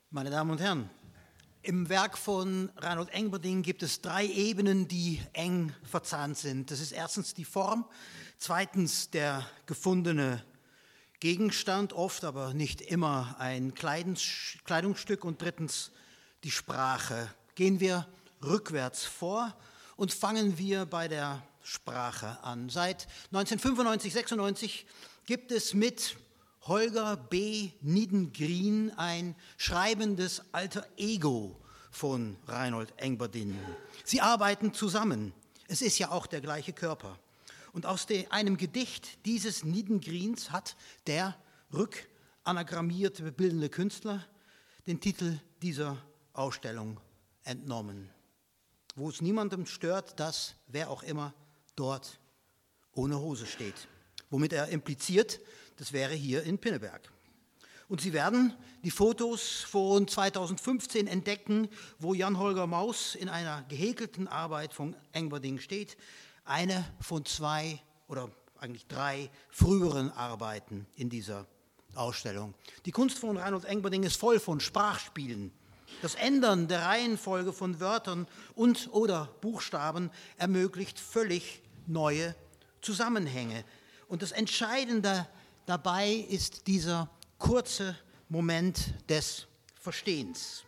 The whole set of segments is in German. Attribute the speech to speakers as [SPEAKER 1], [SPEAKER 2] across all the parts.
[SPEAKER 1] Meine Damen und Herren, im Werk von Reinhold Engberding gibt es 3 Ebenen, die eng verzahnt sind. Das ist erstens die Form, zweitens der gefundene Gegenstand, oft aber nicht immer ein Kleidungsstück, und drittens die Sprache. Gehen wir rückwärts vor und fangen wir bei der Sprache an. Seit 1995, 96 gibt es mit Holger B. Niedengreen ein schreibendes Alter Ego von Reinhold Engberding. Sie arbeiten zusammen. Es ist ja auch der gleiche Körper. Und aus einem Gedicht dieses Niedengreens hat der rückanagrammierte bildende Künstler den Titel dieser Ausstellung entnommen, wo es niemandem stört, dass wer auch immer dort ohne Hose steht. Womit er impliziert, das wäre hier in Pinneberg. Und Sie werden die Fotos von 2015 entdecken, wo Jan-Holger Maus in einer gehäkelten Arbeit von Engberding steht. Eine von 2 oder eigentlich 3 früheren Arbeiten in dieser Ausstellung. Die Kunst von Reinhold Engberding ist voll von Sprachspielen. Das Ändern der Reihenfolge von Wörtern und oder Buchstaben ermöglicht völlig neue Zusammenhänge. Und das Entscheidende dabei ist dieser kurze Moment des Verstehens.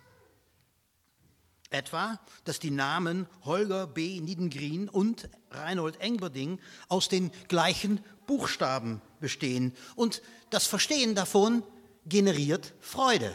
[SPEAKER 1] Etwa, dass die Namen Holger B. Niedengreen und Reinhold Engberding aus den gleichen Buchstaben bestehen. Und das Verstehen davon generiert Freude.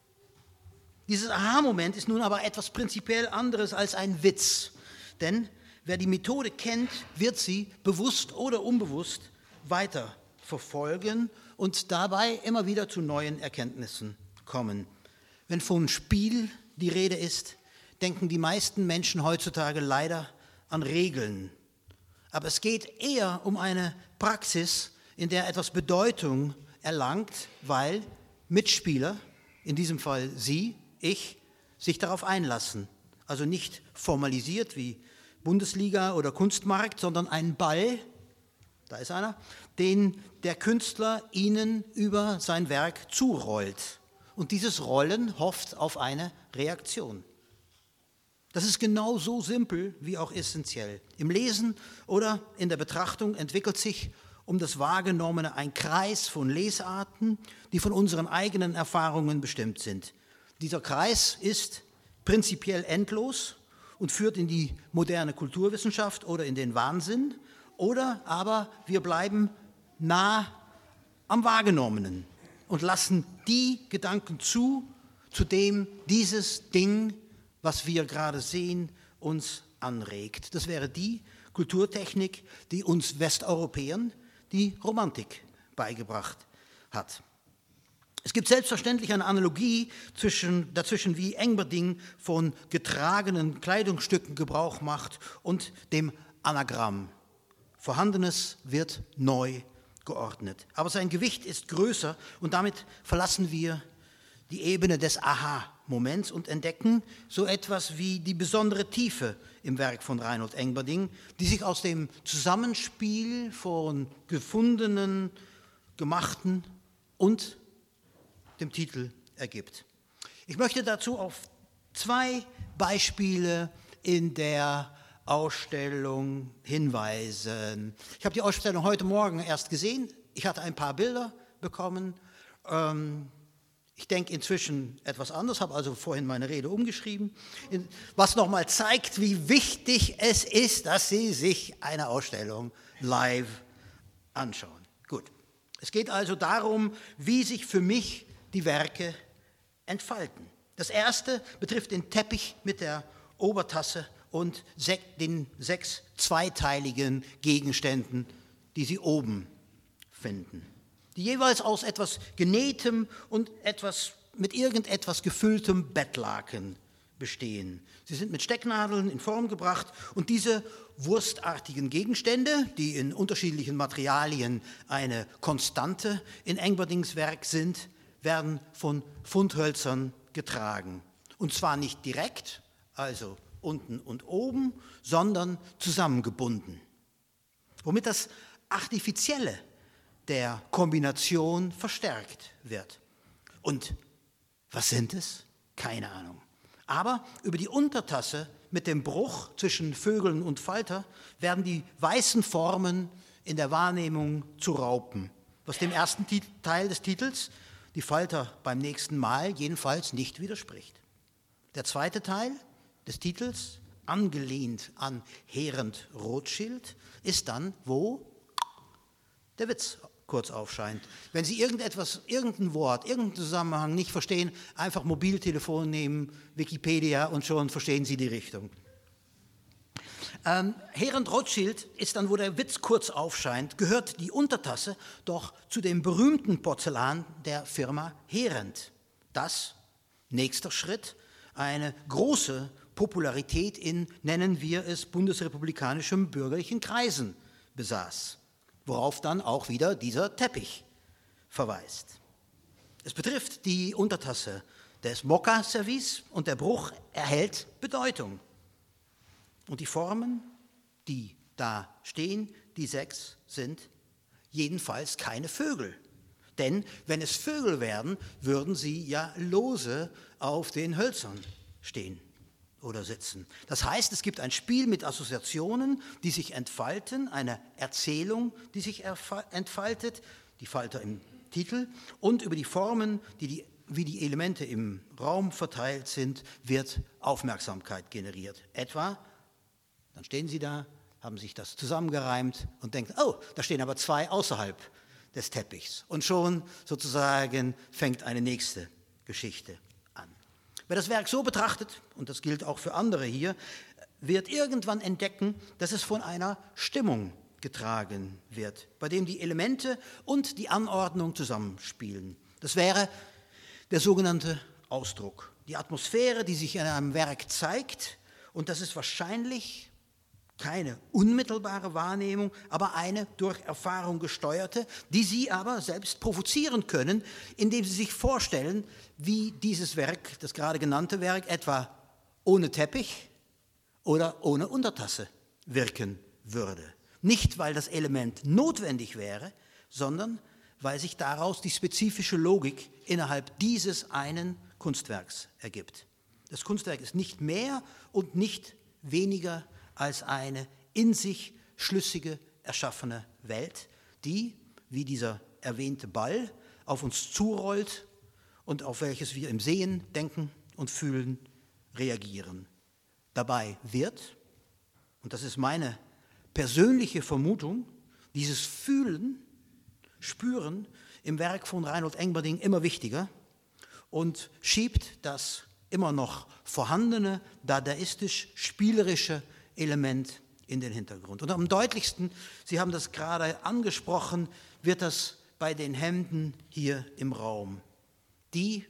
[SPEAKER 1] Dieses Aha-Moment ist nun aber etwas prinzipiell anderes als ein Witz. Denn wer die Methode kennt, wird sie bewusst oder unbewusst weiter verfolgen und dabei immer wieder zu neuen Erkenntnissen kommen. Wenn von Spiel die Rede ist, denken die meisten Menschen heutzutage leider an Regeln. Aber es geht eher um eine Praxis, in der etwas Bedeutung erlangt, weil Mitspieler, in diesem Fall Sie, ich, sich darauf einlassen. Also nicht formalisiert wie Bundesliga oder Kunstmarkt, sondern ein Ball, da ist einer, den der Künstler Ihnen über sein Werk zurollt. Und dieses Rollen hofft auf eine Reaktion. Das ist genau so simpel wie auch essentiell. Im Lesen oder in der Betrachtung entwickelt sich um das Wahrgenommene ein Kreis von Lesarten, die von unseren eigenen Erfahrungen bestimmt sind. Dieser Kreis ist prinzipiell endlos und führt in die moderne Kulturwissenschaft oder in den Wahnsinn. Oder aber wir bleiben nah am Wahrgenommenen und lassen die Gedanken zu dem dieses Ding, was wir gerade sehen, uns anregt. Das wäre die Kulturtechnik, die uns Westeuropäern die Romantik beigebracht hat. Es gibt selbstverständlich eine Analogie dazwischen, wie Engberding von getragenen Kleidungsstücken Gebrauch macht und dem Anagramm. Vorhandenes wird neu geordnet. Aber sein Gewicht ist größer und damit verlassen wir die Ebene des Aha-Moments und entdecken so etwas wie die besondere Tiefe im Werk von Reinhold Engberding, die sich aus dem Zusammenspiel von gefundenen, gemachten und dem Titel ergibt. Ich möchte dazu auf 2 Beispiele in der Ausstellung hinweisen. Ich habe die Ausstellung heute Morgen erst gesehen. Ich hatte ein paar Bilder bekommen. Ich denke inzwischen etwas anders, habe also vorhin meine Rede umgeschrieben, was nochmal zeigt, wie wichtig es ist, dass Sie sich eine Ausstellung live anschauen. Gut. Es geht also darum, wie sich für mich die Werke entfalten. Das erste betrifft den Teppich mit der Obertasse und den 6 zweiteiligen Gegenständen, die Sie oben finden, die jeweils aus etwas Genähtem und mit irgendetwas gefülltem Bettlaken bestehen. Sie sind mit Stecknadeln in Form gebracht und diese wurstartigen Gegenstände, die in unterschiedlichen Materialien eine Konstante in Engberdings Werk sind, werden von Fundhölzern getragen. Und zwar nicht direkt, also unten und oben, sondern zusammengebunden. Womit das Artifizielle der Kombination verstärkt wird. Und was sind es? Keine Ahnung. Aber über die Untertasse mit dem Bruch zwischen Vögeln und Falter werden die weißen Formen in der Wahrnehmung zu Raupen, was dem ersten Teil des Titels, die Falter beim nächsten Mal, jedenfalls nicht widerspricht. Der zweite Teil des Titels, angelehnt an Herend Rothschild, ist dann, wo der Witz kurz aufscheint. Wenn Sie irgendein Wort, irgendeinen Zusammenhang nicht verstehen, einfach Mobiltelefon nehmen, Wikipedia und schon verstehen Sie die Richtung. Herend Rothschild ist dann, wo der Witz kurz aufscheint, gehört die Untertasse doch zu dem berühmten Porzellan der Firma Herend. Das, nächster Schritt, eine große Popularität in, nennen wir es, bundesrepublikanischen bürgerlichen Kreisen besaß, worauf dann auch wieder dieser Teppich verweist. Es betrifft die Untertasse des Mokka-Service und der Bruch erhält Bedeutung. Und die Formen, die da stehen, die 6, sind jedenfalls keine Vögel. Denn wenn es Vögel wären, würden sie ja lose auf den Hölzern stehen oder sitzen. Das heißt, es gibt ein Spiel mit Assoziationen, die sich entfalten, eine Erzählung, die sich entfaltet, die Falter im Titel, und über die Formen, wie die Elemente im Raum verteilt sind, wird Aufmerksamkeit generiert. Etwa, dann stehen Sie da, haben sich das zusammengereimt und denken, oh, da stehen aber 2 außerhalb des Teppichs. Und schon sozusagen fängt eine nächste Geschichte an. Wer das Werk so betrachtet, und das gilt auch für andere hier, wird irgendwann entdecken, dass es von einer Stimmung getragen wird, bei dem die Elemente und die Anordnung zusammenspielen. Das wäre der sogenannte Ausdruck, die Atmosphäre, die sich in einem Werk zeigt, und das ist wahrscheinlich keine unmittelbare Wahrnehmung, aber eine durch Erfahrung gesteuerte, die Sie aber selbst provozieren können, indem Sie sich vorstellen, wie dieses Werk, das gerade genannte Werk, etwa ohne Teppich oder ohne Untertasse wirken würde. Nicht, weil das Element notwendig wäre, sondern weil sich daraus die spezifische Logik innerhalb dieses einen Kunstwerks ergibt. Das Kunstwerk ist nicht mehr und nicht weniger als eine in sich schlüssige, erschaffene Welt, die, wie dieser erwähnte Ball, auf uns zurollt und auf welches wir im Sehen, Denken und Fühlen reagieren. Dabei wird, und das ist meine persönliche Vermutung, dieses Fühlen, Spüren im Werk von Reinhold Engberding immer wichtiger und schiebt das immer noch vorhandene, dadaistisch-spielerische Element in den Hintergrund. Und am deutlichsten, Sie haben das gerade angesprochen, wird das bei den Hemden hier im Raum. Die,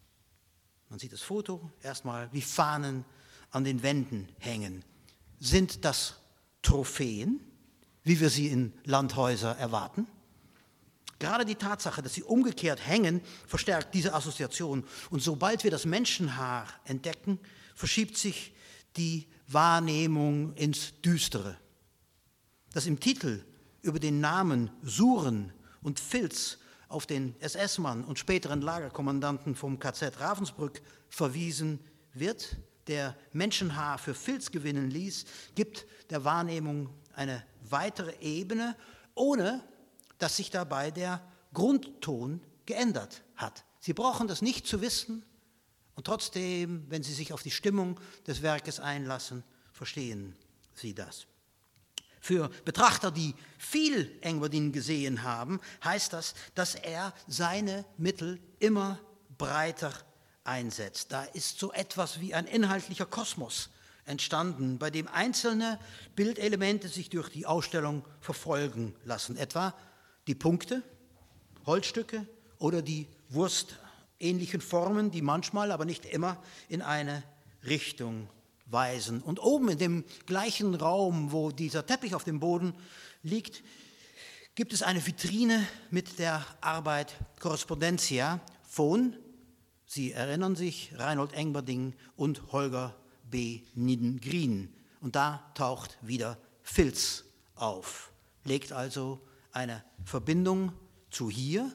[SPEAKER 1] man sieht das Foto, erstmal wie Fahnen an den Wänden hängen. Sind das Trophäen, wie wir sie in Landhäusern erwarten? Gerade die Tatsache, dass sie umgekehrt hängen, verstärkt diese Assoziation. Und sobald wir das Menschenhaar entdecken, verschiebt sich die Wahrnehmung ins Düstere. Dass im Titel über den Namen Suren und Filz auf den SS-Mann und späteren Lagerkommandanten vom KZ Ravensbrück verwiesen wird, der Menschenhaar für Filz gewinnen ließ, gibt der Wahrnehmung eine weitere Ebene, ohne dass sich dabei der Grundton geändert hat. Sie brauchen das nicht zu wissen, und trotzdem, wenn Sie sich auf die Stimmung des Werkes einlassen, verstehen Sie das. Für Betrachter, die viel Engberding gesehen haben, heißt das, dass er seine Mittel immer breiter einsetzt. Da ist so etwas wie ein inhaltlicher Kosmos entstanden, bei dem einzelne Bildelemente sich durch die Ausstellung verfolgen lassen. Etwa die Punkte, Holzstücke oder die wurstähnlichen Formen, die manchmal, aber nicht immer in eine Richtung weisen. Und oben in dem gleichen Raum, wo dieser Teppich auf dem Boden liegt, gibt es eine Vitrine mit der Arbeit Correspondentia von, Sie erinnern sich, Reinhold Engberding und Holger B. Niden-Green. Und da taucht wieder Filz auf, legt also eine Verbindung zu hier,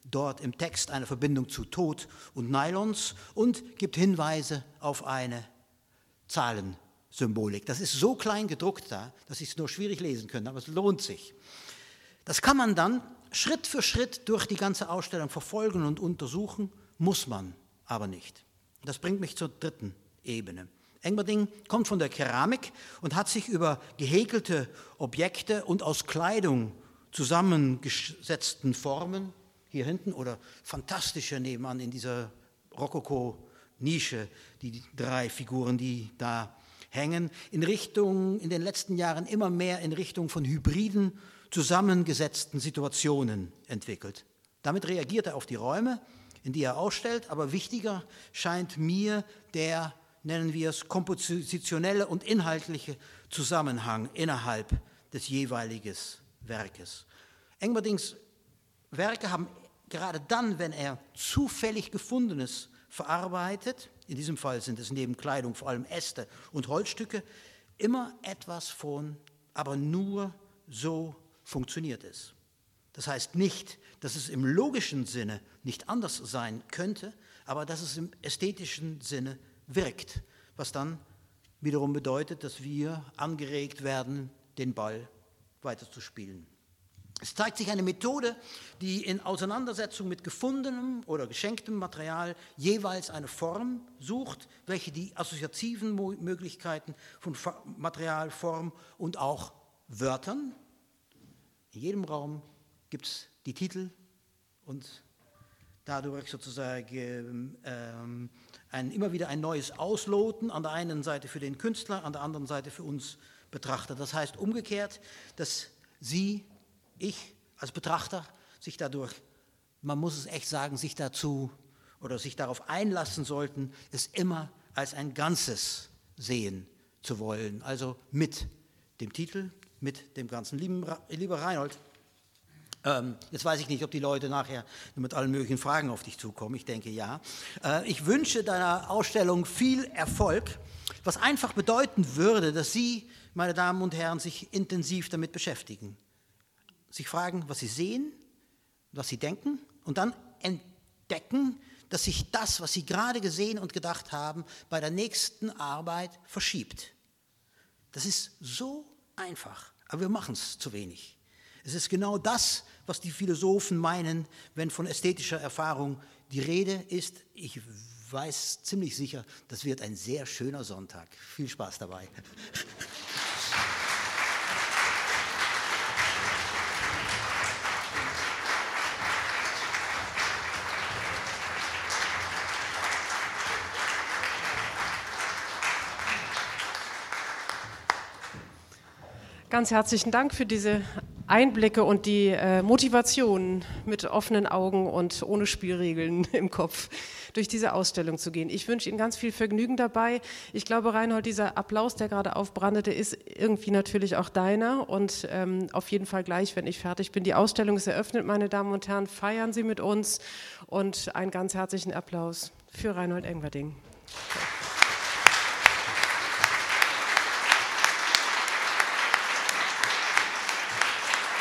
[SPEAKER 1] dort im Text eine Verbindung zu Tod und Nylons und gibt Hinweise auf eine Zahlensymbolik. Das ist so klein gedruckt da, dass ich es nur schwierig lesen könnte, aber es lohnt sich. Das kann man dann Schritt für Schritt durch die ganze Ausstellung verfolgen und untersuchen, muss man aber nicht. Das bringt mich zur dritten Ebene. Engberding kommt von der Keramik und hat sich über gehäkelte Objekte und aus Kleidung zusammengesetzten Formen, hier hinten oder fantastische nebenan in dieser Rokoko-Nische, die 3 Figuren, die da hängen, in den letzten Jahren immer mehr in Richtung von hybriden, zusammengesetzten Situationen entwickelt. Damit reagiert er auf die Räume, in die er ausstellt, aber wichtiger scheint mir der, nennen wir es, kompositionelle und inhaltliche Zusammenhang innerhalb des jeweiligen Werkes. Engberdings Werke haben gerade dann, wenn er zufällig Gefundenes verarbeitet, in diesem Fall sind es neben Kleidung vor allem Äste und Holzstücke, immer etwas von, aber nur so funktioniert es. Das heißt nicht, dass es im logischen Sinne nicht anders sein könnte, aber dass es im ästhetischen Sinne wirkt, was dann wiederum bedeutet, dass wir angeregt werden, den Ball weiterzuspielen. Es zeigt sich eine Methode, die in Auseinandersetzung mit gefundenem oder geschenktem Material jeweils eine Form sucht, welche die assoziativen Möglichkeiten von Material, Form und auch Wörtern, in jedem Raum gibt es die Titel und dadurch sozusagen immer wieder ein neues Ausloten, an der einen Seite für den Künstler, an der anderen Seite für uns Betrachter. Das heißt umgekehrt, dass ich als Betrachter sich dadurch, man muss es echt sagen, sich dazu oder sich darauf einlassen sollten, es immer als ein Ganzes sehen zu wollen. Also mit dem Titel, mit dem Ganzen. Lieber Reinhold, jetzt weiß ich nicht, ob die Leute nachher mit allen möglichen Fragen auf dich zukommen. Ich denke, ja. Ich wünsche deiner Ausstellung viel Erfolg, was einfach bedeuten würde, dass Sie, meine Damen und Herren, sich intensiv damit beschäftigen. Sich fragen, was Sie sehen, was Sie denken und dann entdecken, dass sich das, was Sie gerade gesehen und gedacht haben, bei der nächsten Arbeit verschiebt. Das ist so einfach, aber wir machen es zu wenig. Es ist genau das, was die Philosophen meinen, wenn von ästhetischer Erfahrung die Rede ist. Ich weiß ziemlich sicher, das wird ein sehr schöner Sonntag. Viel Spaß dabei.
[SPEAKER 2] Ganz herzlichen Dank für diese Einblicke und die Motivation, mit offenen Augen und ohne Spielregeln im Kopf durch diese Ausstellung zu gehen. Ich wünsche Ihnen ganz viel Vergnügen dabei. Ich glaube, Reinhold, dieser Applaus, der gerade aufbrandete, ist irgendwie natürlich auch deiner und auf jeden Fall gleich, wenn ich fertig bin. Die Ausstellung ist eröffnet, meine Damen und Herren. Feiern Sie mit uns und einen ganz herzlichen Applaus für Reinhold Engberding.